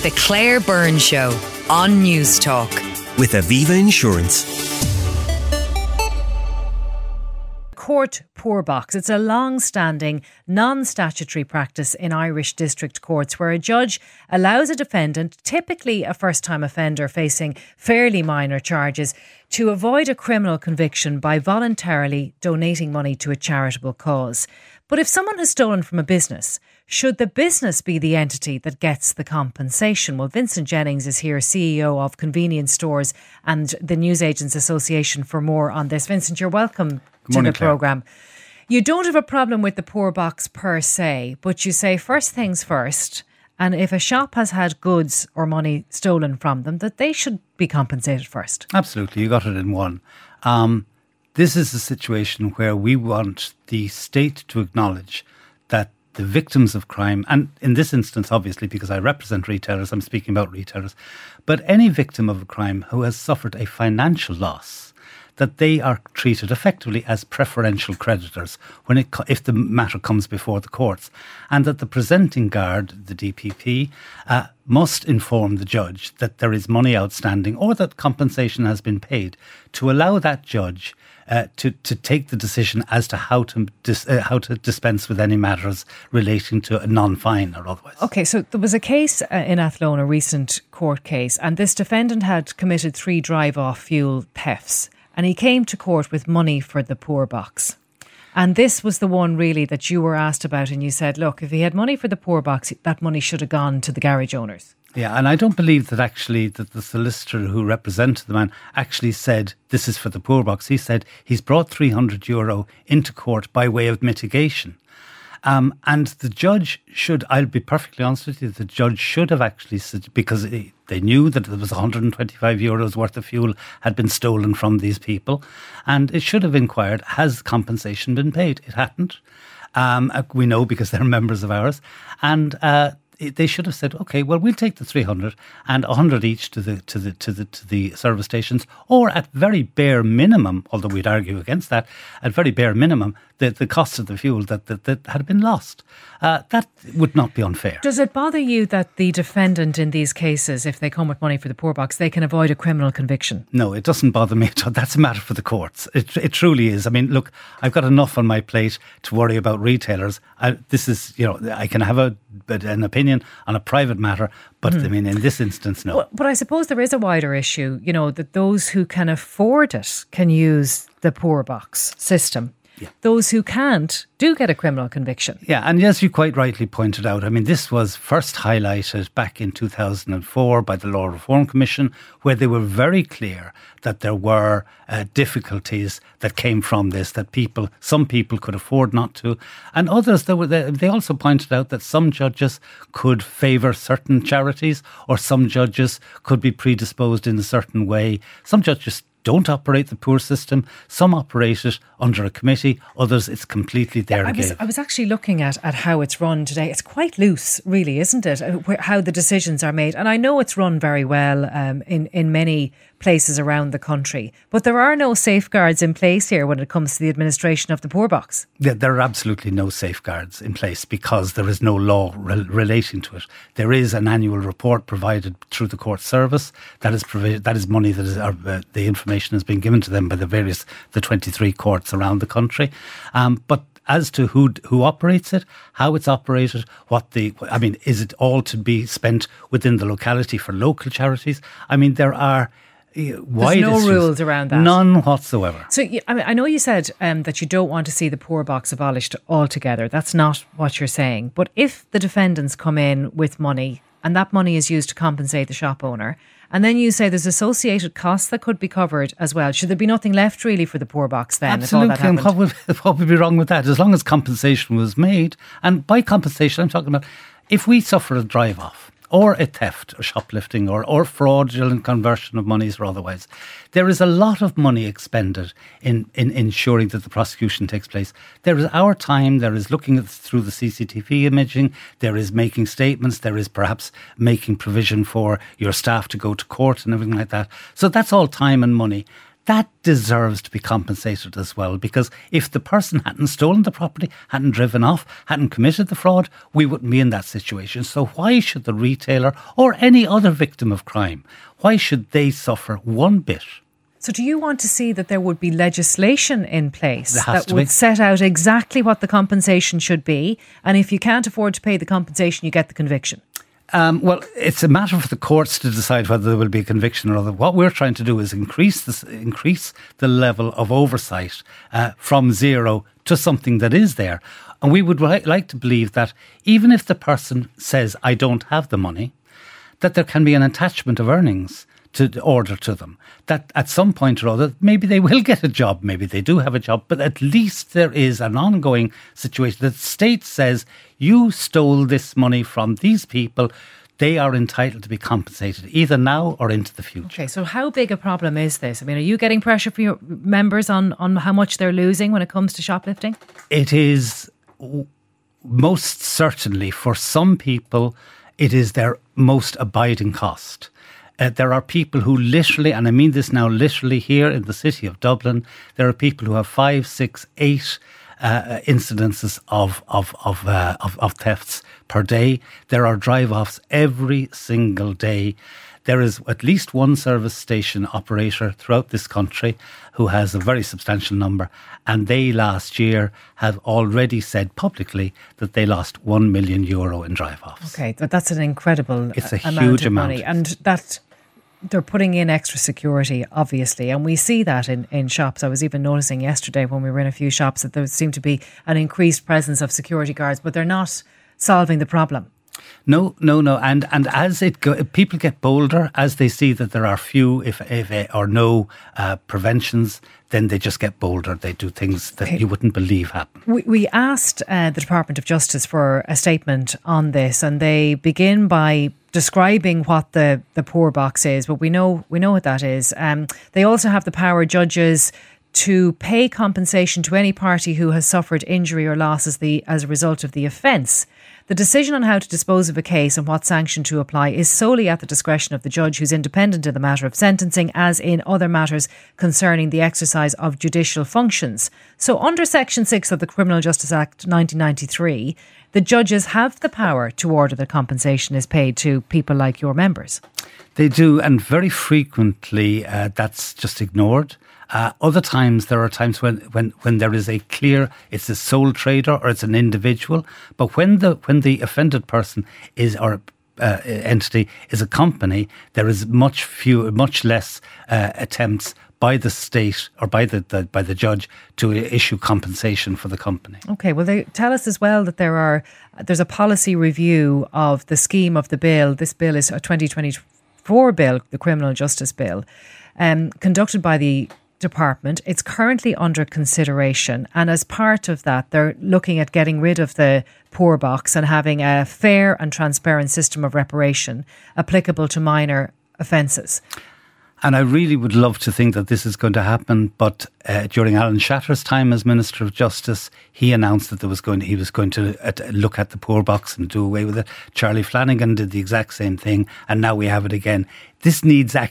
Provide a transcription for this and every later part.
The Claire Byrne Show on News Talk. With Aviva Insurance. Court poor box. It's a long-standing, non-statutory practice in Irish district courts where a judge allows a defendant, typically a first-time offender facing fairly minor charges, to avoid a criminal conviction by voluntarily donating money to a charitable cause. But if someone has stolen from a business, should the business be the entity that gets the compensation? Well, Vincent Jennings is here, CEO of Convenience Stores and the Newsagents Association, for more on this. Vincent, you're welcome to the programme. You don't have a problem with the poor box per se, but you say first things first, and if a shop has had goods or money stolen from them, that they should be compensated first. Absolutely, you got it in one. This is a situation where we want the state to acknowledge that the victims of crime, and in this instance, obviously, because I represent retailers, I'm speaking about retailers, but any victim of a crime who has suffered a financial loss, that they are treated effectively as preferential creditors if the matter comes before the courts, and that the presenting guard, the DPP, must inform the judge that there is money outstanding or that compensation has been paid, to allow that judge to take the decision as to how to dispense with any matters relating to a non-fine or otherwise. Okay, so there was a case in Athlone, a recent court case, and this defendant had committed 3 drive-off fuel thefts. And he came to court with money for the poor box. And this was the one really that you were asked about, and you said, look, if he had money for the poor box, that money should have gone to the garage owners. Yeah, and I don't believe that actually that the solicitor who represented the man actually said this is for the poor box. He said he's brought €300 into court by way of mitigation. And the judge should, I'll be perfectly honest with you, the judge should have actually, because they knew that there was €125 worth of fuel had been stolen from these people, and it should have inquired, has compensation been paid? It hadn't. We know because they're members of ours. And they should have said, okay, well, we'll take the 300 and 100 each to the service stations, or at very bare minimum, although we'd argue against that, at very bare minimum, the cost of the fuel that had been lost. That would not be unfair. Does it bother you that the defendant in these cases, if they come with money for the poor box, they can avoid a criminal conviction? No, it doesn't bother me at all. That's a matter for the courts. It truly is. I mean, look, I've got enough on my plate to worry about retailers. I can have an opinion on a private matter, but I mean, in this instance, no. Well, but I suppose there is a wider issue, that those who can afford it can use the poor box system. Yeah. Those who can't do get a criminal conviction. Yeah, and as you quite rightly pointed out, I mean, this was first highlighted back in 2004 by the Law Reform Commission, where they were very clear that there were difficulties that came from this, that some people could afford not to, and others, they also pointed out that some judges could favour certain charities, or some judges could be predisposed in a certain way. Some judges don't operate the poor system. Some operate it under a committee. Others, it's completely their game. I was actually looking at how it's run today. It's quite loose, really, isn't it? How the decisions are made. And I know it's run very well in many places around the country. But there are no safeguards in place here when it comes to the administration of the poor box. Yeah, there are absolutely no safeguards in place because there is no law relating to it. There is an annual report provided through the court service. That is money that is the information has been given to them by the 23 courts around the country. But as to who operates it, how it's operated, is it all to be spent within the locality for local charities? I mean, there are There's no rules around that. None whatsoever. So, I know you said that you don't want to see the poor box abolished altogether. That's not what you're saying. But if the defendants come in with money and that money is used to compensate the shop owner, and then you say there's associated costs that could be covered as well, should there be nothing left really for the poor box then? Absolutely. And what would be wrong with that? As long as compensation was made, and by compensation I'm talking about if we suffer a drive-off, or a theft or shoplifting or fraudulent conversion of monies or otherwise, there is a lot of money expended in ensuring that the prosecution takes place. There is our time, there is looking through the CCTV imaging, there is making statements, there is perhaps making provision for your staff to go to court and everything like that. So that's all time and money. that deserves to be compensated as well, because if the person hadn't stolen the property, hadn't driven off, hadn't committed the fraud, we wouldn't be in that situation. So why should the retailer or any other victim of crime, why should they suffer one bit? So do you want to see that there would be legislation in place that would be. set out exactly what the compensation should be, and if you can't afford to pay the compensation, you get the conviction? Well, it's a matter for the courts to decide whether there will be a conviction or other. What we're trying to do is increase the level of oversight from zero to something that is there. And we would like to believe that even if the person says, I don't have the money, that there can be an attachment of earnings to order to them, that at some point or other, maybe they will get a job, maybe they do have a job, but at least there is an ongoing situation. The state says, you stole this money from these people, they are entitled to be compensated either now or into the future. Okay, so how big a problem is this? I mean, are you getting pressure from your members on how much they're losing when it comes to shoplifting? It is most certainly, for some people, it is their most abiding cost. There are people who literally, and I mean this now literally here in the city of Dublin, there are people who have 5, 6, 8 incidences of thefts per day. There are drive-offs every single day. There is at least one service station operator throughout this country who has a very substantial number, and they last year have already said publicly that they lost €1 million in drive-offs. Okay, but that's an incredible It's a amount huge of amount. money, and that they're putting in extra security, obviously, and we see that in shops. I was even noticing yesterday when we were in a few shops that there seemed to be an increased presence of security guards, but they're not solving the problem. No. And as people get bolder, as they see that there are few, if or no preventions, then they just get bolder. They do things that you wouldn't believe happen. We asked the Department of Justice for a statement on this, and they begin by describing what the poor box is, but we know what that is. They also have the power, judges, to pay compensation to any party who has suffered injury or loss as a result of the offence. The decision on how to dispose of a case and what sanction to apply is solely at the discretion of the judge, who's independent in the matter of sentencing, as in other matters concerning the exercise of judicial functions. So under Section 6 of the Criminal Justice Act 1993, the judges have the power to order that compensation is paid to people like your members. They do, and very frequently that's just ignored. Other times, there are times when there is a clear, it's a sole trader or it's an individual. But when the offended person is or entity is a company, there is much less attempts by the state or by the judge to issue compensation for the company. Okay, well, they tell us as well that there's a policy review of the scheme of the bill. This bill is a 2024 bill, the Criminal Justice Bill, conducted by the Department. It's currently under consideration, and as part of that, they're looking at getting rid of the poor box and having a fair and transparent system of reparation applicable to minor offences. And I really would love to think that this is going to happen, but during Alan Shatter's time as Minister of Justice, he announced that he was going to look at the poor box and do away with it. Charlie Flanagan did the exact same thing, and now we have it again. We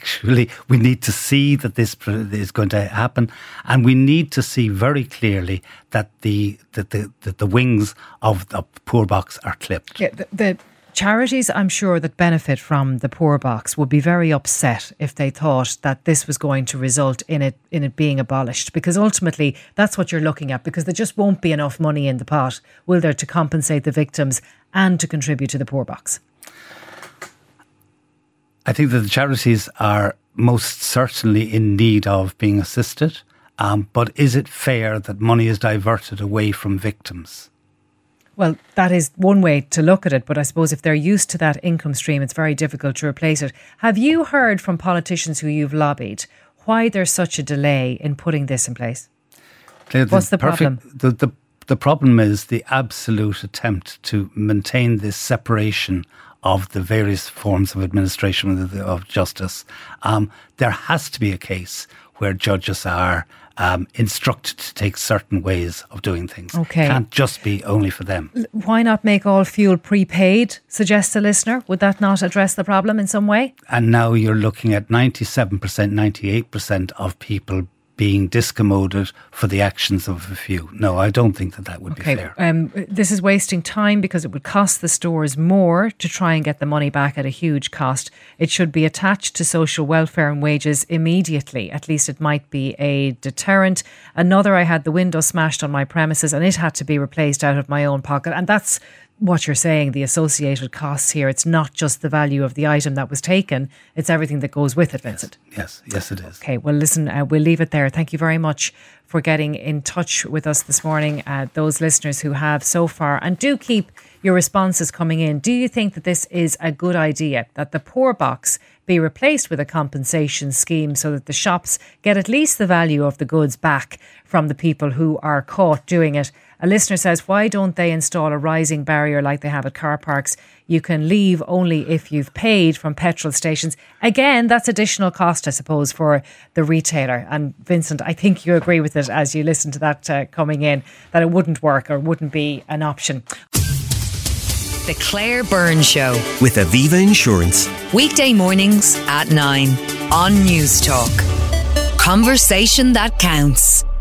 need to see that this is going to happen, and we need to see very clearly that the wings of the poor box are clipped. Yeah, the charities, I'm sure, that benefit from the poor box would be very upset if they thought that this was going to result in it being abolished, because ultimately that's what you're looking at, because there just won't be enough money in the pot, will there, to compensate the victims and to contribute to the poor box. I think that the charities are most certainly in need of being assisted, but is it fair that money is diverted away from victims? Well, that is one way to look at it, but I suppose if they're used to that income stream, it's very difficult to replace it. Have you heard from politicians who you've lobbied why there's such a delay in putting this in place? What's the problem? The problem is the absolute attempt to maintain this separation of the various forms of administration of justice. There has to be a case where judges are instructed to take certain ways of doing things. Okay. It can't just be only for them. Why not make all fuel prepaid, suggests a listener? Would that not address the problem in some way? And now you're looking at 97%, 98% of people being discommoded for the actions of a few. No, I don't think that would be fair. This is wasting time because it would cost the stores more to try and get the money back at a huge cost. It should be attached to social welfare and wages immediately. At least it might be a deterrent. Another, I had the window smashed on my premises and it had to be replaced out of my own pocket. And that's what you're saying, the associated costs here. It's not just the value of the item that was taken, it's everything that goes with it, Vincent. Yes, it is. Okay, well listen, we'll leave it there. Thank you very much for getting in touch with us this morning, those listeners who have so far, and do keep your responses coming in. Do you think that this is a good idea, that the poor box be replaced with a compensation scheme so that the shops get at least the value of the goods back from the people who are caught doing it? A listener says, why don't they install a rising barrier like they have at car parks? You can leave only if you've paid from petrol stations. Again, that's additional cost, I suppose, for the retailer. And Vincent, I think you agree with it as you listen to that coming in, that it wouldn't work or wouldn't be an option. The Claire Byrne Show. With Aviva Insurance. Weekday mornings at 9 on News Talk. Conversation that counts.